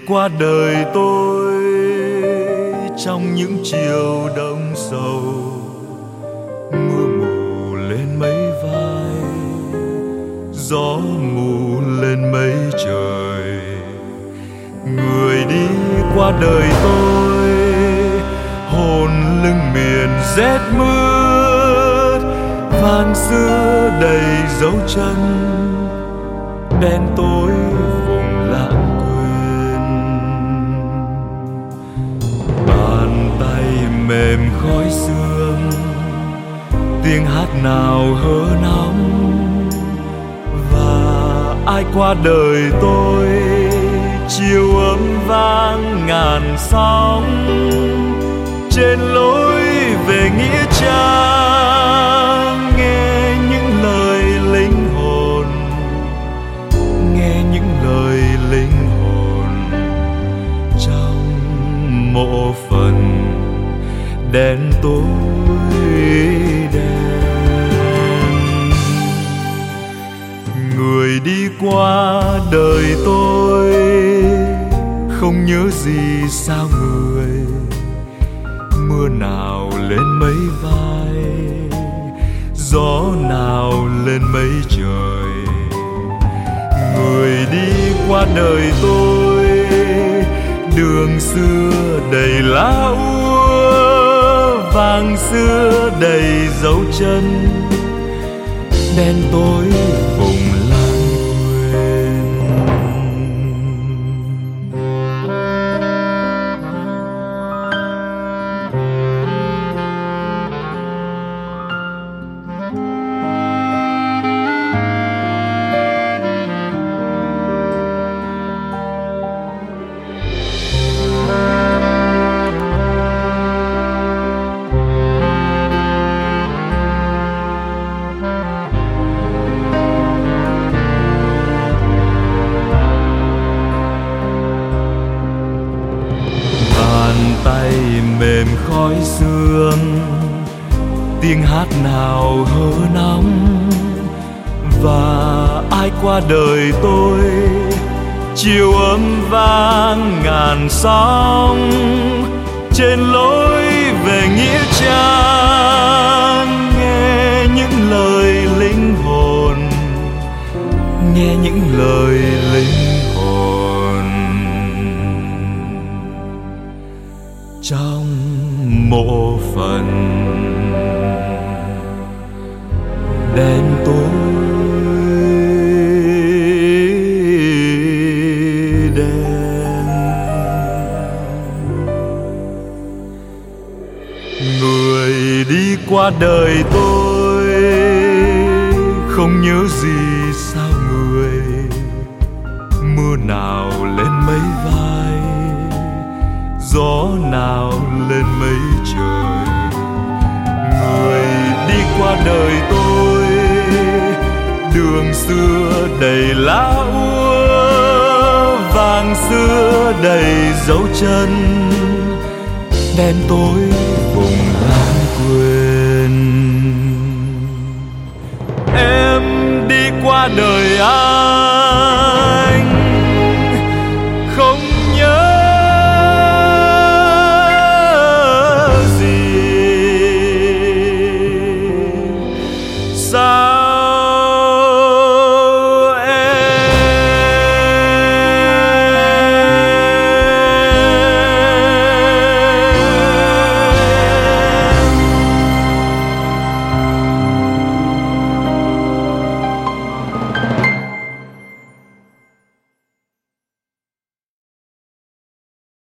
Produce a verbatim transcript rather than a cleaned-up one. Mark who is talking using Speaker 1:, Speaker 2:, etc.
Speaker 1: qua đời tôi trong những chiều đông sầu, mưa mù lên mấy vai, gió mù lên mấy trời. Người đi qua đời tôi, hồn lưng miền rét mướt, vàng xưa đầy dấu chân, đen tối vùng lãng quên. Bàn tay mềm khói sương, tiếng hát nào hớ nóng, và ai qua đời tôi, chiều ấm vang ngàn sóng. Trên lối về nghĩa trang, nghe những lời linh hồn, nghe những lời linh hồn trong mộ phần đen tối đen. Người đi qua đời tôi, không nhớ gì sao người. Mưa nào lên mấy vai, gió nào lên mấy trời. Người đi qua đời tôi, đường xưa đầy lá úa, vàng xưa đầy dấu chân, đen tối vùng lãng quên. Tay mềm khói sương, tiếng hát nào hớ nóng, và ai qua đời tôi, chiều ấm vang ngàn sóng. Trên lối về nghĩa trang, nghe những lời linh hồn, nghe những lời linh hồn trong mộ phần đen tối đen. Người đi qua đời tôi, không nhớ gì sao người. Mưa nào lên mấy vai, gió nào lên mấy trời. Người đi qua đời tôi, đường xưa đầy lá úa, vàng xưa đầy dấu chân, đen tối vùng lãng quên. Em đi qua đời ai?